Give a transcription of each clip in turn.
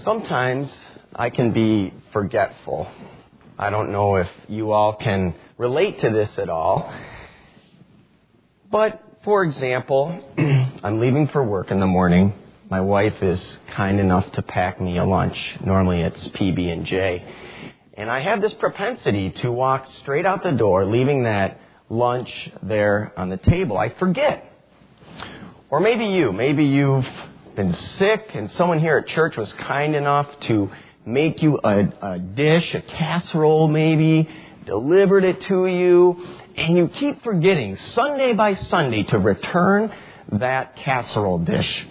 Sometimes I can be forgetful. I don't know if you all can relate to this at all. But, for example, I'm leaving for work in the morning. My wife is kind enough to pack me a lunch. Normally it's PB&J. And I have this propensity to walk straight out the door, leaving that lunch there on the table. I forget. Or maybe you've been sick and someone here at church was kind enough to make you a dish, a casserole maybe, delivered it to you, and you keep forgetting Sunday by Sunday to return that casserole dish.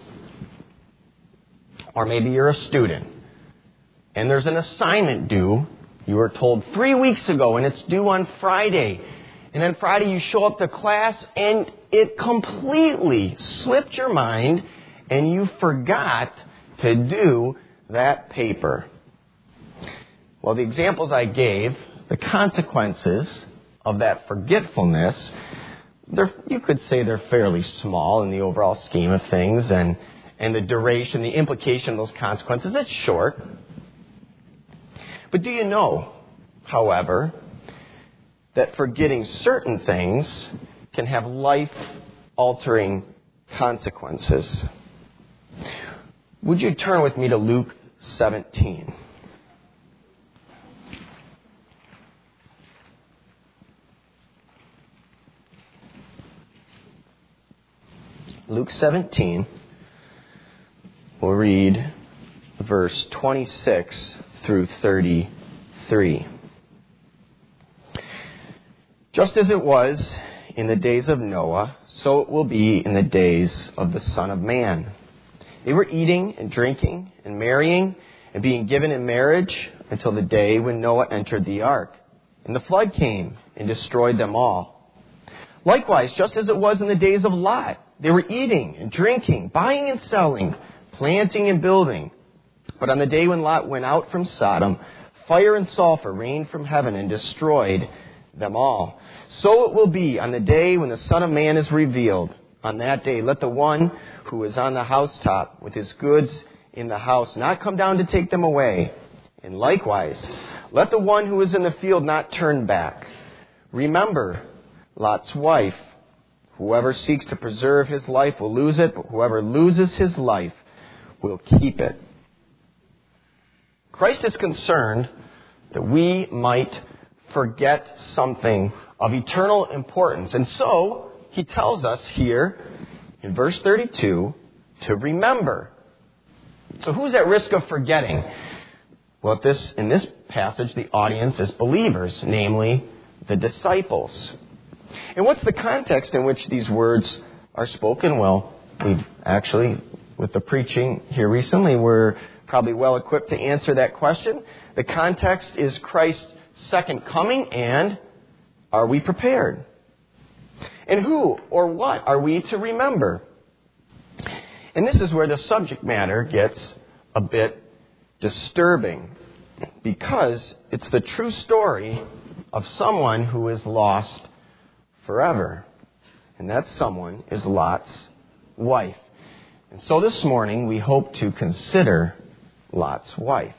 Or maybe you're a student and there's an assignment due. You were told 3 weeks ago and it's due on Friday. And then Friday you show up to class and it completely slipped your mind and you forgot to do that paper. Well, the examples I gave, the consequences of that forgetfulness, you could say they're fairly small in the overall scheme of things, and the duration, the implication of those consequences, it's short. But do you know, however, that forgetting certain things can have life-altering consequences? Would you turn with me to Luke 17? Luke 17, we'll read verse 26 through 33. Just as it was in the days of Noah, so it will be in the days of the Son of Man. They were eating and drinking and marrying and being given in marriage until the day when Noah entered the ark. And the flood came and destroyed them all. Likewise, just as it was in the days of Lot, they were eating and drinking, buying and selling, planting and building. But on the day when Lot went out from Sodom, fire and sulfur rained from heaven and destroyed them all. So it will be on the day when the Son of Man is revealed. On that day, let the one who is on the housetop with his goods in the house not come down to take them away. And likewise, let the one who is in the field not turn back. Remember Lot's wife. Whoever seeks to preserve his life will lose it, but whoever loses his life will keep it. Christ is concerned that we might forget something of eternal importance. And so, he tells us here in verse 32 to remember. So who's at risk of forgetting? Well, in this passage, the audience is believers, namely the disciples. And what's the context in which these words are spoken? Well, we've actually, with the preaching here recently, we're probably well equipped to answer that question. The context is Christ's second coming, and are we prepared? And who or what are we to remember? And this is where the subject matter gets a bit disturbing, because it's the true story of someone who is lost forever. And that someone is Lot's wife. And so this morning we hope to consider Lot's wife.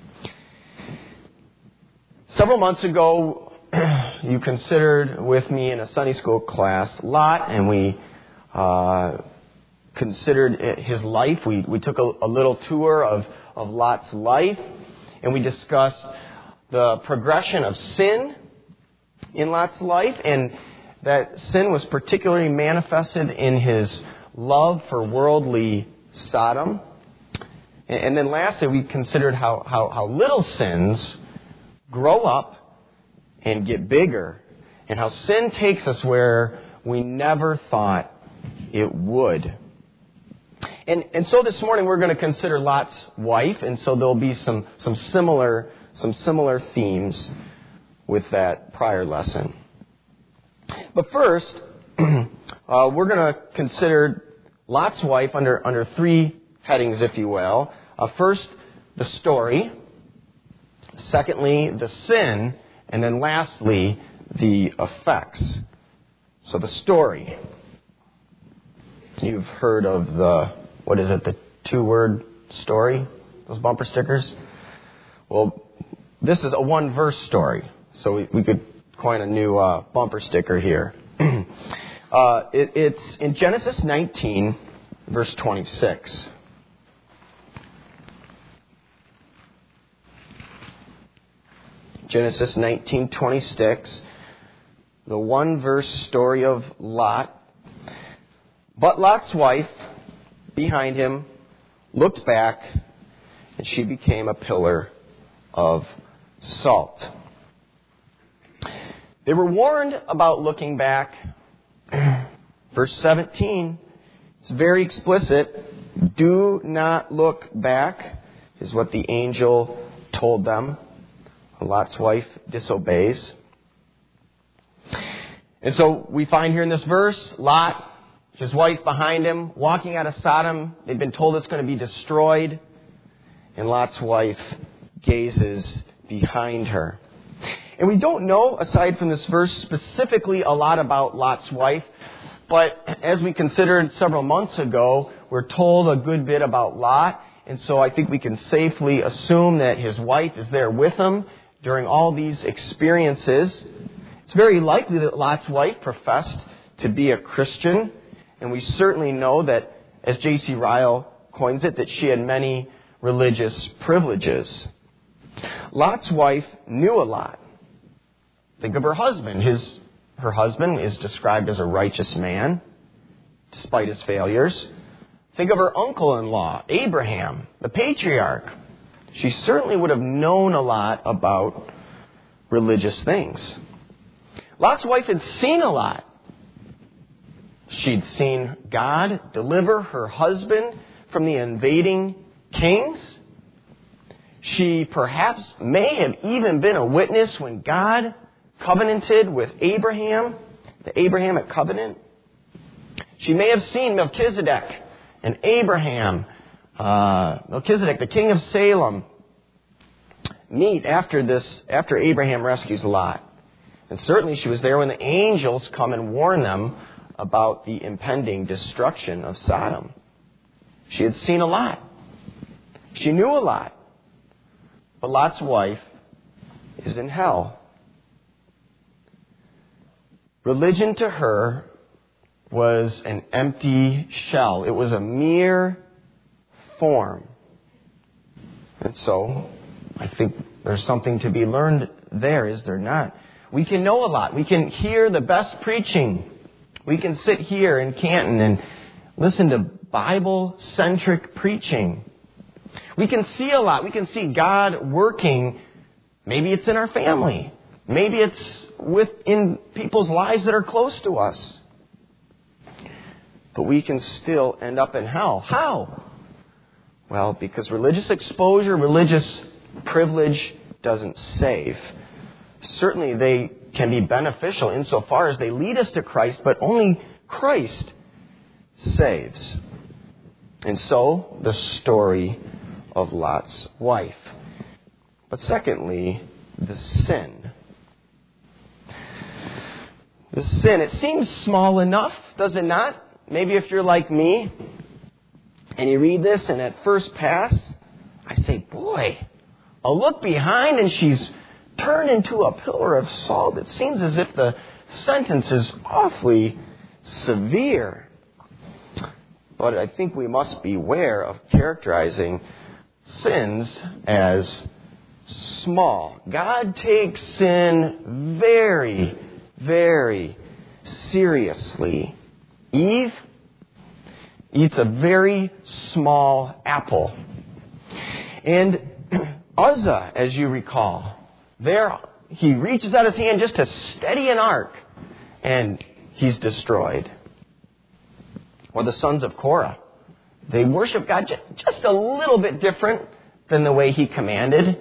Several months ago, you considered with me in a Sunday school class Lot, and we considered his life. We took a little tour of Lot's life, and we discussed the progression of sin in Lot's life, and that sin was particularly manifested in his love for worldly Sodom. And then lastly, we considered how little sins grow up and get bigger, and how sin takes us where we never thought it would. And so this morning we're going to consider Lot's wife, and so there'll be some similar themes with that prior lesson. But first, we're going to consider Lot's wife under three headings, if you will. First, the story. Secondly, the sin. And then lastly, the effects. So the story. You've heard of the two-word story? those bumper stickers? Well, this is a one-verse story, so we could coin a new bumper sticker here. It's in Genesis 19, verse 26. Genesis 19:26, the one-verse story of Lot. But Lot's wife, behind him, looked back, and she became a pillar of salt. They were warned about looking back. Verse 17 is very explicit. Do not look back, is what the angel told them. Lot's wife disobeys. And so we find here in this verse, Lot, his wife behind him, walking out of Sodom. They've been told it's going to be destroyed. And Lot's wife gazes behind her. And we don't know, aside from this verse, specifically a lot about Lot's wife. But as we considered several months ago, we're told a good bit about Lot. And so I think we can safely assume that his wife is there with him during all these experiences. It's very likely that Lot's wife professed to be a Christian. And we certainly know that, as J.C. Ryle coins it, that she had many religious privileges. Lot's wife knew a lot. Think of her husband. Her husband is described as a righteous man, despite his failures. Think of her uncle-in-law, Abraham, the patriarch. She certainly would have known a lot about religious things. Lot's wife had seen a lot. She'd seen God deliver her husband from the invading kings. She perhaps may have even been a witness when God covenanted with Abraham, the Abrahamic covenant. She may have seen Melchizedek and Abraham, Melchizedek, the king of Salem, meet after Abraham rescues Lot. And certainly she was there when the angels come and warn them about the impending destruction of Sodom. She had seen a lot. She knew a lot. But Lot's wife is in hell. Religion to her was an empty shell. It was a mere form. And so, I think there's something to be learned there, is there not? We can know a lot. We can hear the best preaching. We can sit here in Canton and listen to Bible-centric preaching. We can see a lot. We can see God working. Maybe it's in our family. Maybe it's within people's lives that are close to us. But we can still end up in hell. How? Well, because religious exposure, religious privilege doesn't save. Certainly they can be beneficial insofar as they lead us to Christ, but only Christ saves. And so, the story of Lot's wife. But secondly, the sin. The sin, it seems small enough, does it not? Maybe if you're like me, and you read this, and at first pass, I say, boy, I'll look behind, and she's turned into a pillar of salt. It seems as if the sentence is awfully severe. But I think we must beware of characterizing sins as small. God takes sin very, very seriously. Eve eats a very small apple. And Uzzah, as you recall, there he reaches out his hand just to steady an ark, and he's destroyed. Or the sons of Korah. They worship God just a little bit different than the way he commanded.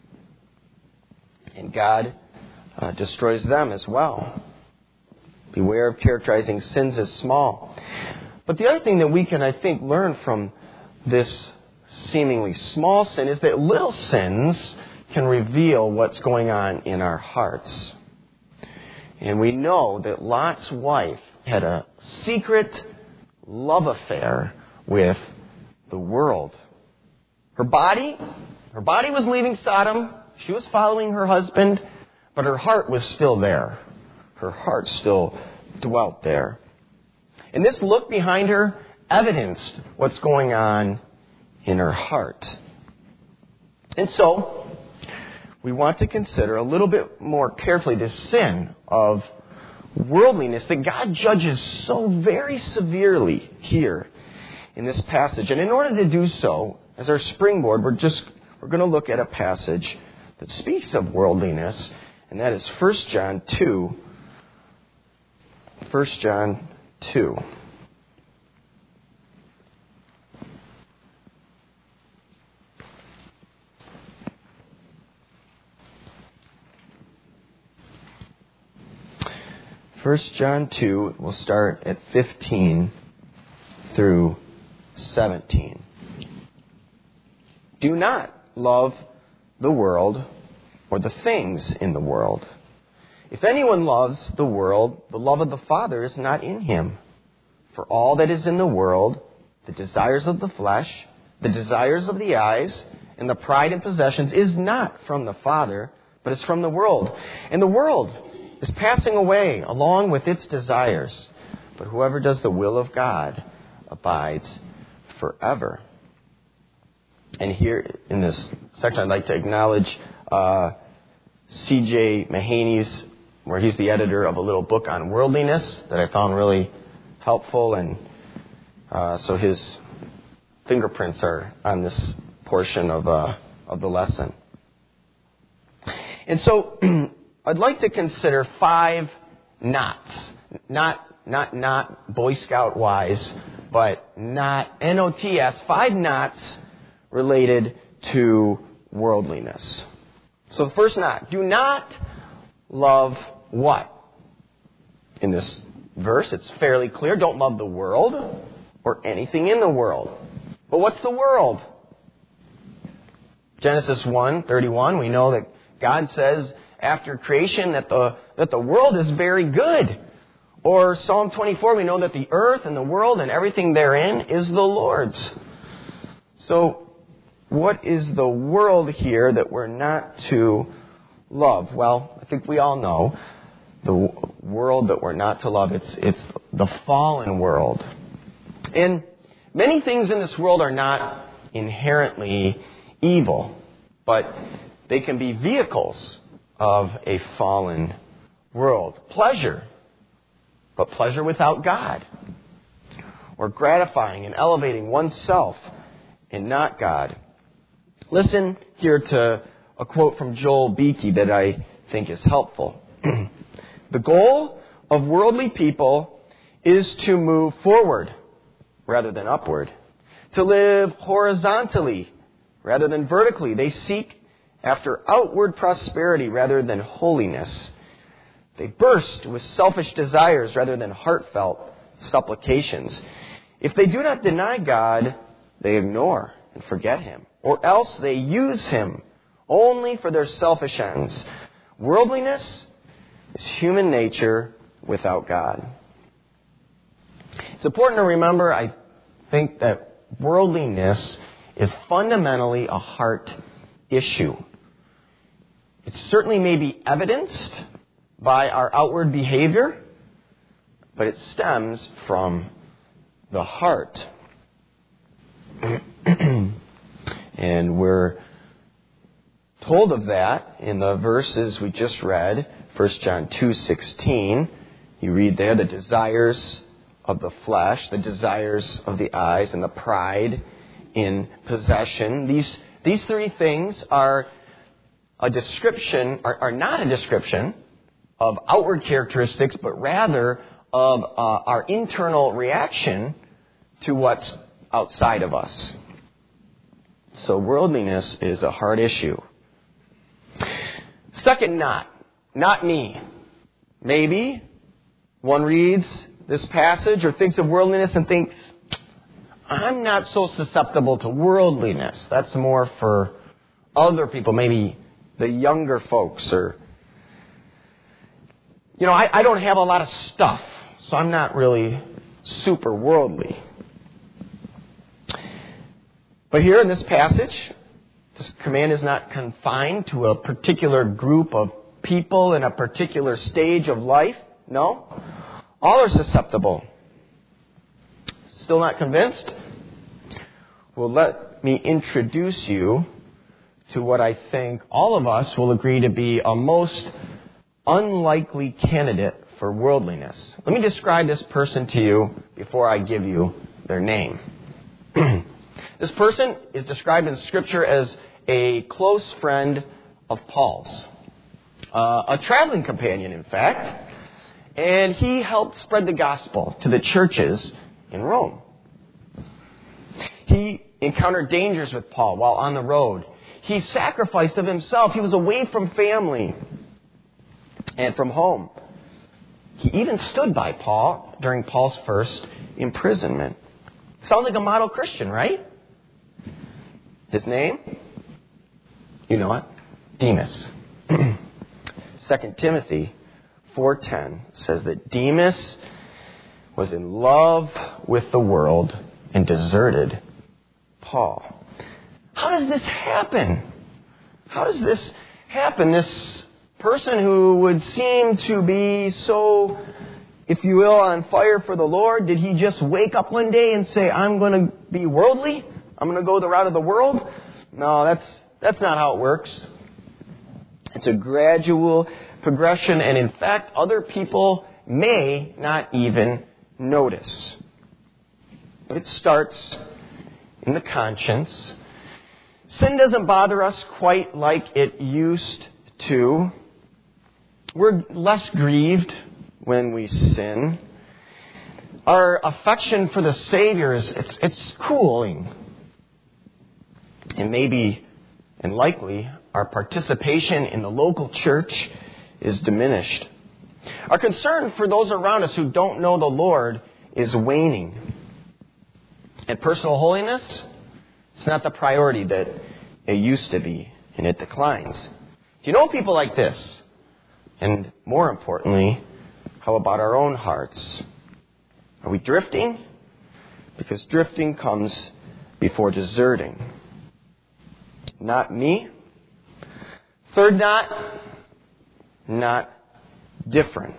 And God destroys them as well. Beware of characterizing sins as small. But the other thing that we can, I think, learn from this seemingly small sin is that little sins can reveal what's going on in our hearts. And we know that Lot's wife had a secret love affair with the world. Her body was leaving Sodom. She was following her husband, but her heart was still there. Her heart still dwelt there. And this look behind her evidenced what's going on in her heart. And so, we want to consider a little bit more carefully this sin of worldliness that God judges so very severely here in this passage. And in order to do so, as our springboard, we're going to look at a passage that speaks of worldliness, and that is 1 John 2. 1 John 2. First John 2, we'll start at 15 through 17. Do not love the world or the things in the world. If anyone loves the world, the love of the Father is not in him. For all that is in the world, the desires of the flesh, the desires of the eyes, and the pride in possessions is not from the Father, but is from the world. And the world is passing away along with its desires. But whoever does the will of God abides forever. And here in this section, I'd like to acknowledge C.J. Mahaney's, where he's the editor of a little book on worldliness that I found really helpful. And so his fingerprints are on this portion of the lesson. And so I'd like to consider 5 knots. Not Boy Scout wise, but N-O-T-S, 5 knots related to worldliness. So the first knot, do not love what? In this verse, it's fairly clear. Don't love the world or anything in the world. But what's the world? Genesis 1:31, we know that God says after creation that the world is very good. Or Psalm 24, we know that the earth and the world and everything therein is the Lord's. So, what is the world here that we're not to love? Well, I think we all know the world that we're not to love. It's the fallen world. And many things in this world are not inherently evil, but they can be vehicles of a fallen world. Pleasure, but pleasure without God. Or gratifying and elevating oneself and not God. Listen here to a quote from Joel Beakey that I think is helpful. The goal of worldly people is to move forward rather than upward. To live horizontally rather than vertically. They seek after outward prosperity rather than holiness. They burst with selfish desires rather than heartfelt supplications. If they do not deny God, they ignore and forget Him. Or else they use Him only for their selfish ends. Worldliness is human nature without God. It's important to remember, I think, that worldliness is fundamentally a heart issue. It certainly may be evidenced by our outward behavior, but it stems from the heart. And we're told of that in the verses we just read, 1 John 2:16. You read there the desires of the flesh, the desires of the eyes, and the pride in possession. These 3 things are a description, are not a description of outward characteristics, but rather of our internal reaction to what's outside of us. So worldliness is a hard issue. Second knot, not me. Maybe one reads this passage or thinks of worldliness and thinks, I'm not so susceptible to worldliness. That's more for other people, maybe the younger folks, or, I don't have a lot of stuff, so I'm not really super worldly. But here in this passage, this command is not confined to a particular group of people in a particular stage of life. No. All are susceptible. Still not convinced? Well, let me introduce you to what I think all of us will agree to be a most unlikely candidate for worldliness. Let me describe this person to you before I give you their name. This person is described in Scripture as a close friend of Paul's. A traveling companion, in fact. And he helped spread the gospel to the churches in Rome. He encountered dangers with Paul while on the road. He sacrificed of himself. He was away from family and from home. He even stood by Paul during Paul's first imprisonment. Sounds like a model Christian, right? His name? You know it. Demas. 2 Timothy 4:10 says that Demas was in love with the world and deserted Paul. How does this happen? How does this happen? This person who would seem to be so, if you will, on fire for the Lord, did he just wake up one day and say, I'm going to be worldly? I'm going to go the route of the world? No, that's not how it works. It's a gradual progression, and in fact, other people may not even notice. But it starts in the conscience. Sin doesn't bother us quite like it used to. We're less grieved when we sin. Our affection for the Savior it's cooling. And maybe, and likely, our participation in the local church is diminished. Our concern for those around us who don't know the Lord is waning. And personal holiness, it's not the priority that it used to be, and it declines. Do you know people like this? And more importantly, how about our own hearts? Are we drifting? Because drifting comes before deserting. Not me. Third not different.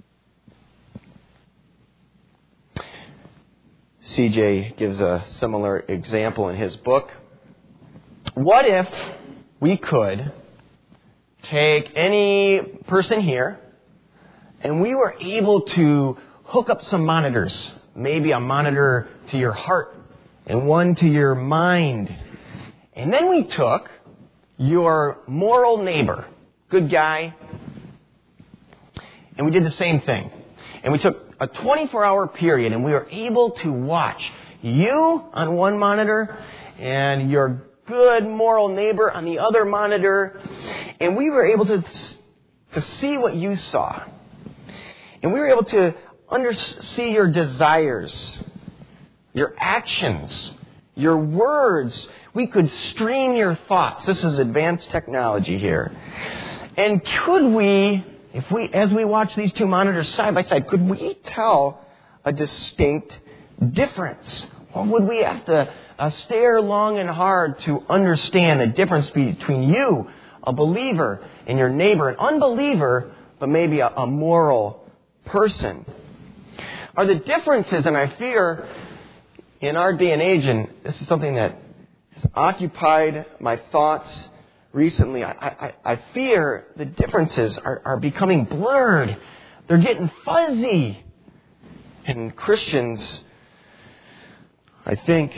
CJ gives a similar example in his book. What if we could take any person here and we were able to hook up some monitors, maybe a monitor to your heart and one to your mind, and then we took your moral neighbor, good guy, and we did the same thing. And we took a 24-hour period and we were able to watch you on one monitor and your good moral neighbor on the other monitor. And we were able to see what you saw. And we were able to see your desires, your actions, your words. We could stream your thoughts. This is advanced technology here. And could we, as we watch these two monitors side by side, could we tell a distinct difference? Or would we have to stare long and hard to understand the difference between you, a believer, and your neighbor, an unbeliever, but maybe a moral person? Are the differences, and I fear in our day and age, and this is something that has occupied my thoughts recently, I fear the differences are becoming blurred. They're getting fuzzy. And Christians, I think,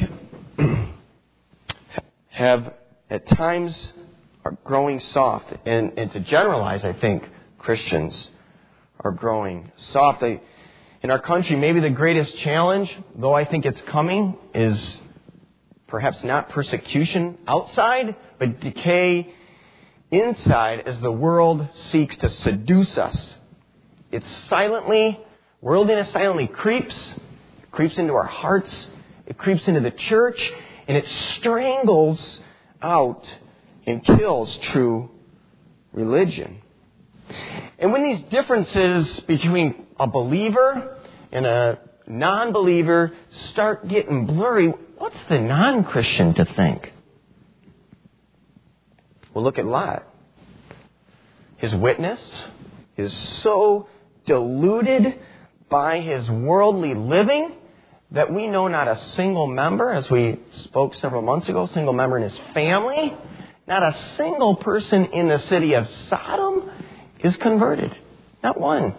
have at times are growing soft. And to generalize, I think Christians are growing soft. In our country, maybe the greatest challenge, though I think it's coming, is perhaps not persecution outside, but decay inside as the world seeks to seduce us. Worldliness silently creeps into our hearts, it creeps into the church, and it strangles out and kills true religion. And when these differences between a believer and a non-believer start getting blurry, what's the non-Christian to think? Well, look at Lot. His witness is so diluted by his worldly living that we know not a single member, as we spoke several months ago, single member in his family, not a single person in the city of Sodom is converted. Not one.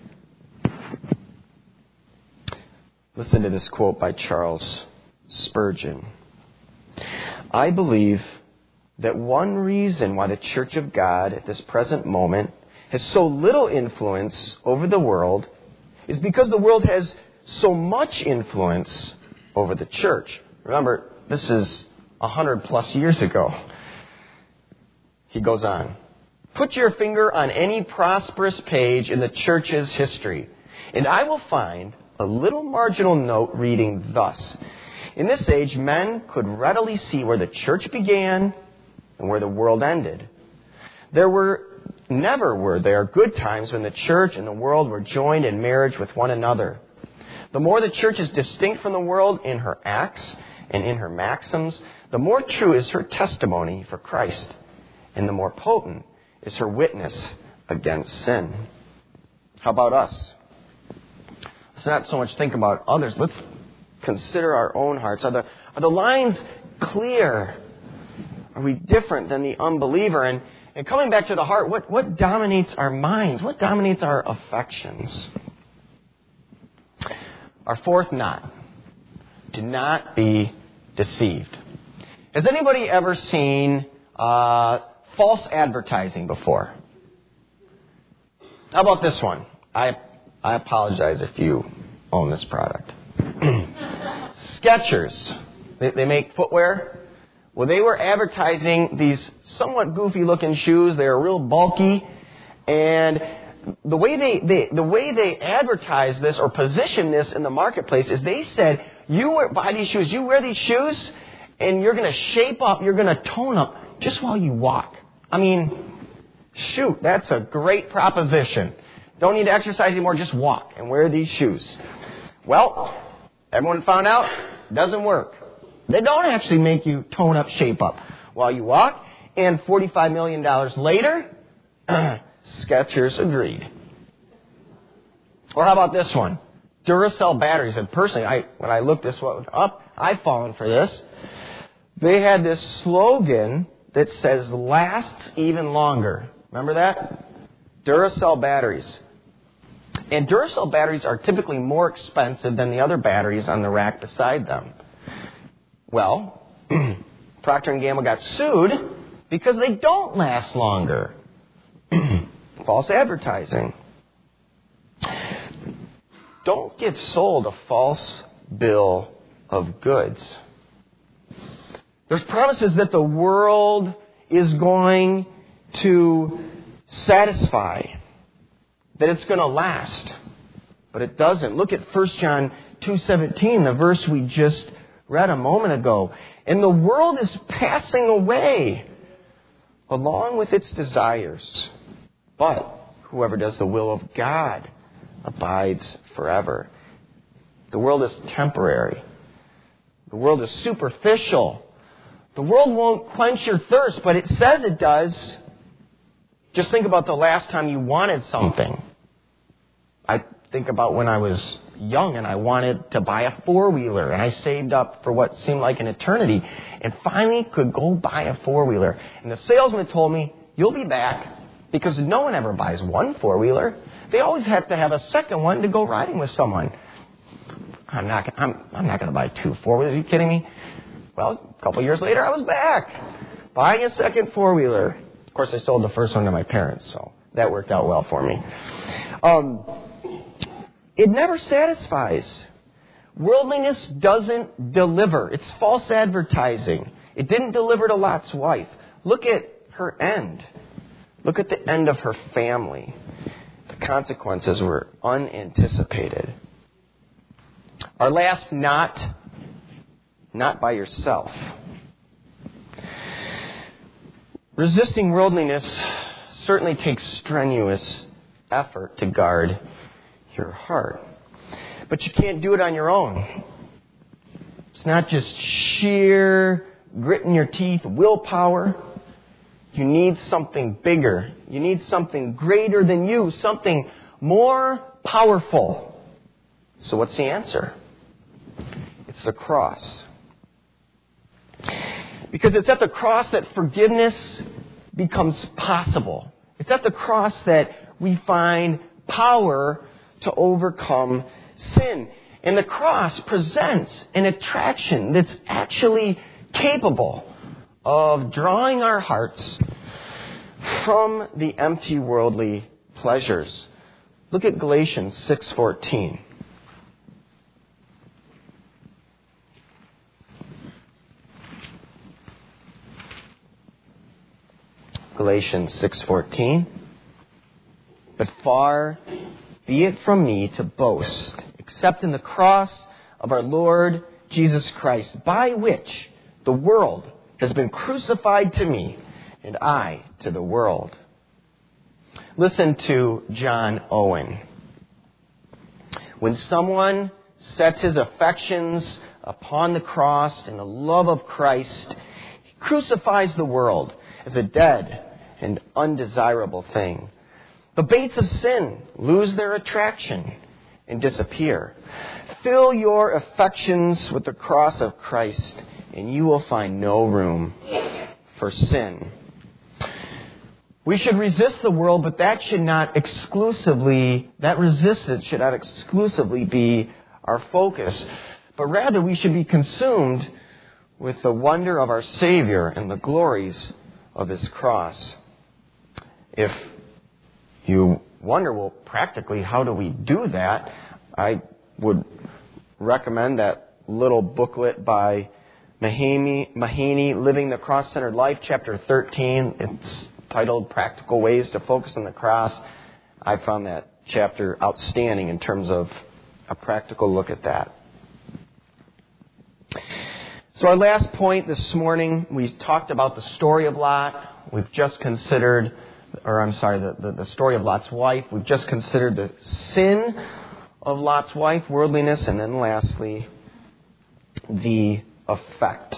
Listen to this quote by Charles Spurgeon. I believe that one reason why the Church of God at this present moment has so little influence over the world is because the world has so much influence over the church. Remember, this is 100+ years ago. He goes on. Put your finger on any prosperous page in the church's history, and I will find a little marginal note reading thus. In this age, men could readily see where the church began and where the world ended. Never were there good times when the church and the world were joined in marriage with one another. The more the church is distinct from the world in her acts and in her maxims, the more true is her testimony for Christ, and the more potent is her witness against sin. How about us? Let's not so much think about others. Let's consider our own hearts. Are the lines clear? Are we different than the unbeliever? And coming back to the heart, what dominates our minds? What dominates our affections? Our fourth not. Do not be deceived. Has anybody ever seen false advertising before? How about this one? I apologize if you own this product. Skechers. They make footwear. Well, they were advertising these somewhat goofy-looking shoes. They are real bulky, and the way they advertise this or position this in the marketplace is they said, buy these shoes, you wear these shoes, and you're going to shape up, you're going to tone up just while you walk. I mean, shoot, that's a great proposition. Don't need to exercise anymore, just walk and wear these shoes. Well, everyone found out it doesn't work. They don't actually make you tone up, shape up while you walk. And $45 million later, Skechers agreed. Or how about this one? Duracell batteries. And personally, when I looked this one up, I've fallen for this. They had this slogan that says, lasts even longer. Remember that? Duracell batteries. And Duracell batteries are typically more expensive than the other batteries on the rack beside them. Well, Procter & Gamble got sued because they don't last longer. False advertising. Don't get sold a false bill of goods. There's promises that the world is going to satisfy, that it's going to last, but it doesn't. Look at 1 John 2:17, the verse we just read a moment ago. And the world is passing away along with its desires. But whoever does the will of God abides forever. The world is temporary. The world is superficial. The world won't quench your thirst, but it says it does. Just think about the last time you wanted something. I think about when I was young and I wanted to buy a four-wheeler, and I saved up for what seemed like an eternity and finally could go buy a four-wheeler. And the salesman told me, you'll be back, because no one ever buys one four-wheeler. They always have to have a second one to go riding with someone. I'm not going to buy two four-wheelers. Are you kidding me? Well, a couple years later, I was back buying a second four-wheeler. Of course, I sold the first one to my parents, so that worked out well for me. It never satisfies. Worldliness doesn't deliver. It's false advertising. It didn't deliver to Lot's wife. Look at her end. Look at the end of her family. The consequences were unanticipated. Our last not by yourself. Resisting worldliness certainly takes strenuous effort to guard your heart. But you can't do it on your own. It's It's not just sheer grit in your teeth, willpower. You need something bigger. You need something greater than you, something more powerful. So what's the answer? It's the cross. Because it's at the cross that forgiveness becomes possible. It's at the cross that we find power to overcome sin. And the cross presents an attraction that's actually capable of drawing our hearts from the empty worldly pleasures. Look at Galatians 6:14. Galatians 6:14. But far be it from me to boast, except in the cross of our Lord Jesus Christ, by which the world has been crucified to me, and I to the world. Listen to John Owen. When someone sets his affections upon the cross and the love of Christ, he crucifies the world as a dead and undesirable thing. The baits of sin lose their attraction and disappear. Fill your affections with the cross of Christ, and you will find no room for sin. We should resist the world, but that resistance should not exclusively be our focus. But rather, we should be consumed with the wonder of our Savior and the glories of His cross. If you wonder, well, practically, how do we do that? I would recommend that little booklet by Mahaney, Living the Cross-Centered Life, Chapter 13. It's titled Practical Ways to Focus on the Cross. I found that chapter outstanding in terms of a practical look at that. So our last point this morning, we talked about the story of Lot. We've just considered, the story of Lot's wife. We've just considered the sin of Lot's wife, worldliness, and then lastly, the effect.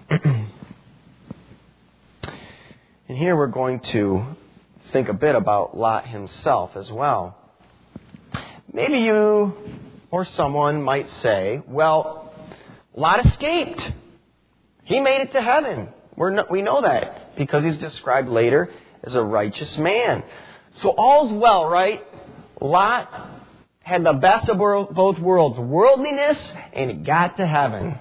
And here we're going to think a bit about Lot himself as well. Maybe you or someone might say, well, Lot escaped. He made it to heaven. We know that because he's described later as a righteous man. So all's well, right? Lot had the best of both worlds, worldliness, and he got to heaven.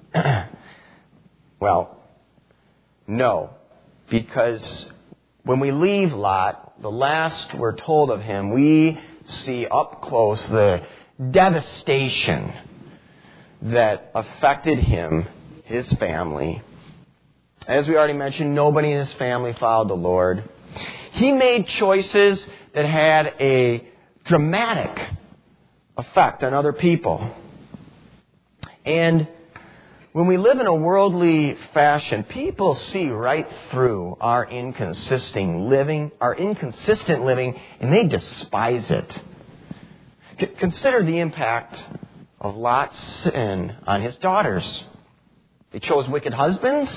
Well, no. Because when we leave Lot, the last we're told of him, we see up close the devastation that affected him, his family. As we already mentioned, nobody in his family followed the Lord. He made choices that had a dramatic effect on other people. And when we live in a worldly fashion, people see right through our inconsistent living, and they despise it. Consider the impact of Lot's sin on his daughters. They chose wicked husbands.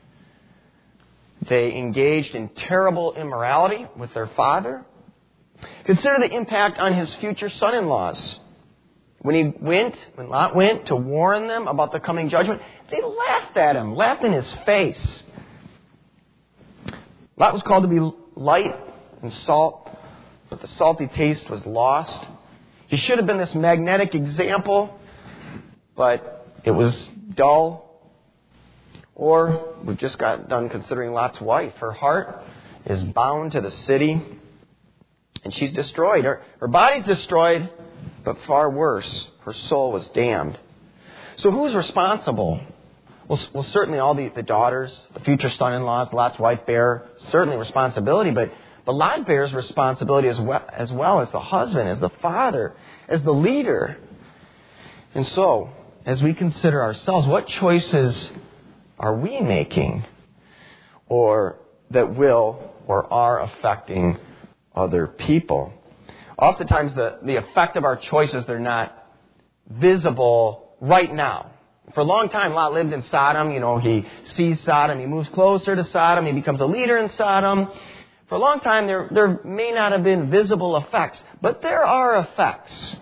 They engaged in terrible immorality with their father. Consider the impact on his future son-in-laws. When Lot went to warn them about the coming judgment, they laughed at him, laughed in his face. Lot was called to be light and salt, but the salty taste was lost. He should have been this magnetic example, but it was dull. Or we've just got done considering Lot's wife. Her heart is bound to the city, and she's destroyed. Her body's destroyed, but far worse, her soul was damned. So who's responsible? Well, certainly all the daughters, the future son-in-laws, Lot's wife bear certainly responsibility, but Lot bears responsibility as well as the husband, as the father, as the leader. And so, as we consider ourselves, what choices are we making or that will or are affecting other people? Oftentimes the effect of our choices, they're not visible right now. For a long time, Lot lived in Sodom. He sees Sodom. He moves closer to Sodom. He becomes a leader in Sodom. For a long time, there may not have been visible effects, but there are effects.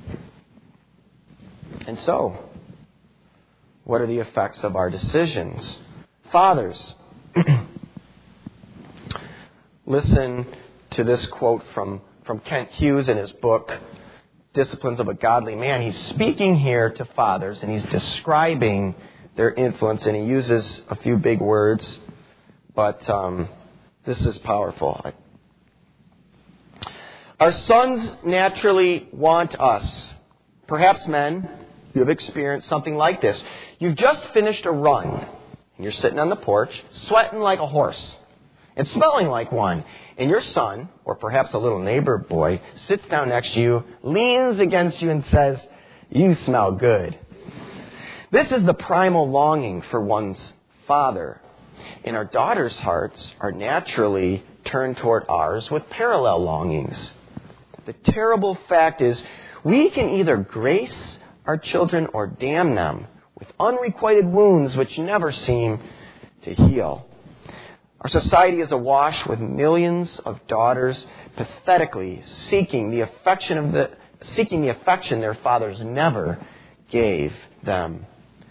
And so, what are the effects of our decisions? Fathers, listen to this quote from Kent Hughes in his book, Disciplines of a Godly Man. He's speaking here to fathers, and he's describing their influence, and he uses a few big words, but this is powerful. Our sons naturally want us. Perhaps men, you have experienced something like this. You've just finished a run, and you're sitting on the porch, sweating like a horse, and smelling like one. And your son, or perhaps a little neighbor boy, sits down next to you, leans against you, and says, "You smell good." This is the primal longing for one's father. And our daughters' hearts are naturally turned toward ours with parallel longings. The terrible fact is, we can either grace our children or damn them with unrequited wounds which never seem to heal. Our society is awash with millions of daughters pathetically seeking the affection their fathers never gave them.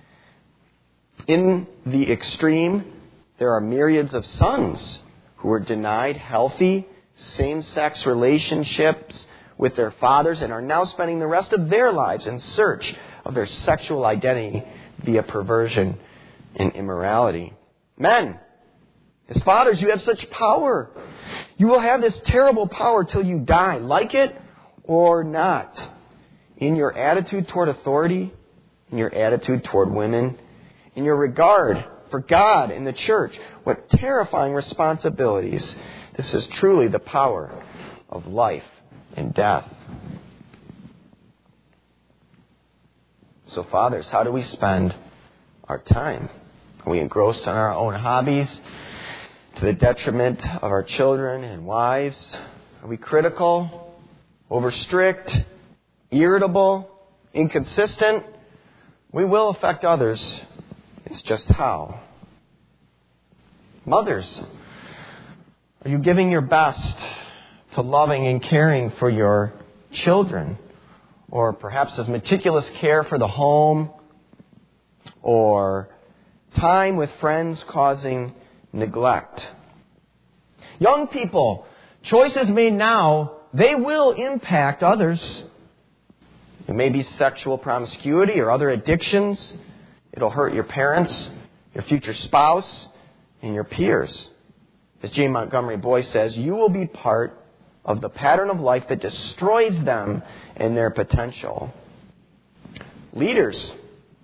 In the extreme, there are myriads of sons who were denied healthy same-sex relationships with their fathers and are now spending the rest of their lives in search of their sexual identity via perversion and immorality. Men, as fathers, you have such power. You will have this terrible power till you die, like it or not. In your attitude toward authority, in your attitude toward women, in your regard for God and the church. What terrifying responsibilities. This is truly the power of life and death. So fathers, how do we spend our time? Are we engrossed in our own hobbies to the detriment of our children and wives? Are we critical, over strict, irritable, inconsistent? We will affect others. It's just how. Mothers, are you giving your best to loving and caring for your children? Or perhaps as meticulous care for the home? Or time with friends causing neglect? Young people, choices made now, they will impact others. It may be sexual promiscuity or other addictions. It'll hurt your parents, your future spouse, and your peers. As J. Montgomery Boyce says, you will be part of the pattern of life that destroys them and their potential. Leaders,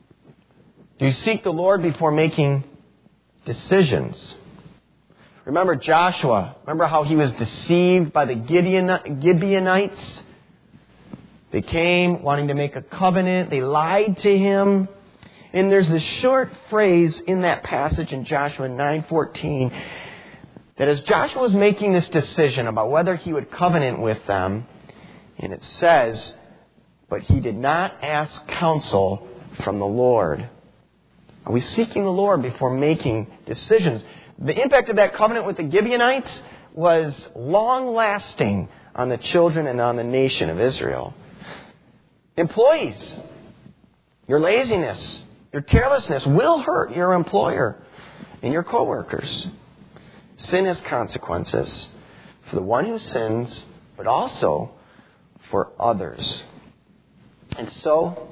do you seek the Lord before making decisions? Remember Joshua. Remember how he was deceived by the Gibeonites? They came wanting to make a covenant. They lied to him. And there's this short phrase in that passage in Joshua 9:14 that as Joshua was making this decision about whether he would covenant with them, and it says, but he did not ask counsel from the Lord. Are we seeking the Lord before making decisions? The impact of that covenant with the Gibeonites was long-lasting on the children and on the nation of Israel. Employees, your laziness, your carelessness will hurt your employer and your coworkers. Sin has consequences for the one who sins, but also for others. And so,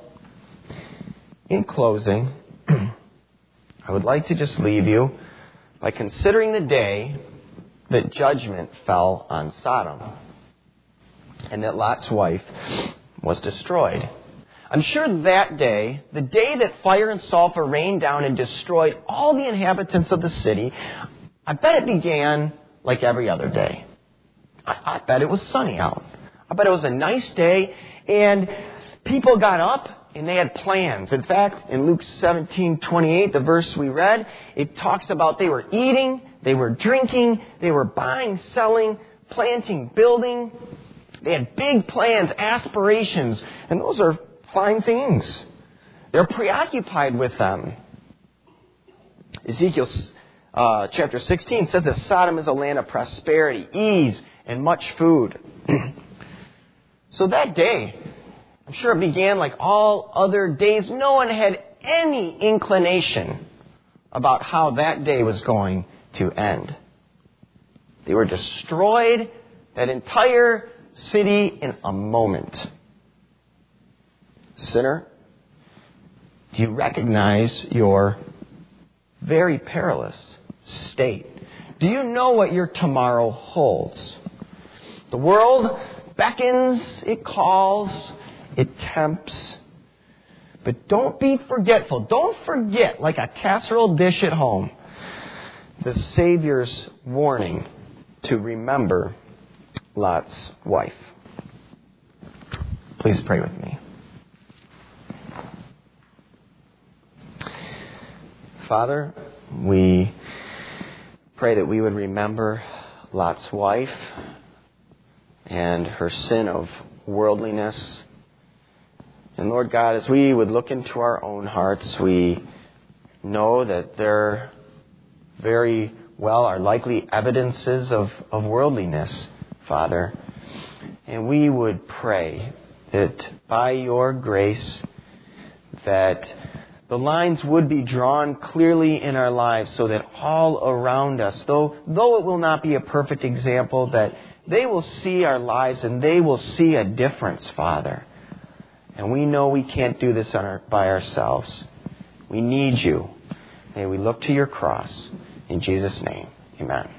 in closing, I would like to just leave you by considering the day that judgment fell on Sodom and that Lot's wife was destroyed. I'm sure that day, the day that fire and sulfur rained down and destroyed all the inhabitants of the city, I bet it began like every other day. I bet it was sunny out. I bet it was a nice day, and people got up and they had plans. In fact, in Luke 17:28, the verse we read, it talks about they were eating, they were drinking, they were buying, selling, planting, building. They had big plans, aspirations, and those are fine things. They're preoccupied with them. Ezekiel chapter 16 says that Sodom is a land of prosperity, ease, and much food. So that day, I'm sure it began like all other days. No one had any inclination about how that day was going to end. They were destroyed, that entire city, in a moment. Sinner, do you recognize your very perilous state? Do you know what your tomorrow holds? The world beckons, it calls, it tempts. But don't be forgetful. Don't forget, like a casserole dish at home, the Savior's warning to remember Lot's wife. Please pray with me. Father, we pray that we would remember Lot's wife and her sin of worldliness. And Lord God, as we would look into our own hearts, we know that there very well are likely evidences of worldliness, Father. And we would pray that by your grace that the lines would be drawn clearly in our lives so that all around us, though it will not be a perfect example, that they will see our lives and they will see a difference, Father. And we know we can't do this by ourselves. We need you. May we look to your cross. In Jesus' name, amen.